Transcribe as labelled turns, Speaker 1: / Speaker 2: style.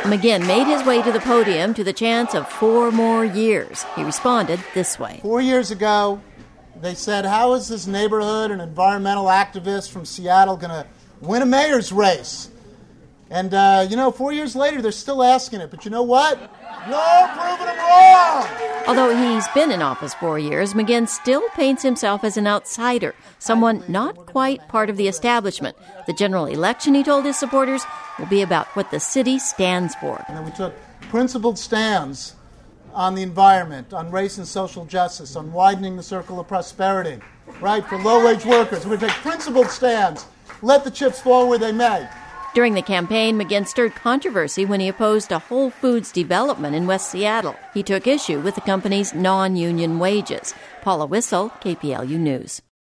Speaker 1: McGinn made his way to the podium to the chance of 4 more years. He responded this way.
Speaker 2: 4 years ago, they said, how is this neighborhood and environmental activist from Seattle going to win a mayor's race? And, 4 years later, they're still asking it. But you know what? You're proving them wrong!
Speaker 1: Although he's been in office 4 years, McGinn still paints himself as an outsider, someone not quite part of the establishment. The general election, he told his supporters, will be about what the city stands for.
Speaker 2: And then we took principled stands on the environment, on race and social justice, on widening the circle of prosperity, right, for low-wage workers. We're going to take principled stands, let the chips fall where they may.
Speaker 1: During the campaign, McGinn stirred controversy when he opposed a Whole Foods development in West Seattle. He took issue with the company's non-union wages. Paula Wissel, KPLU News.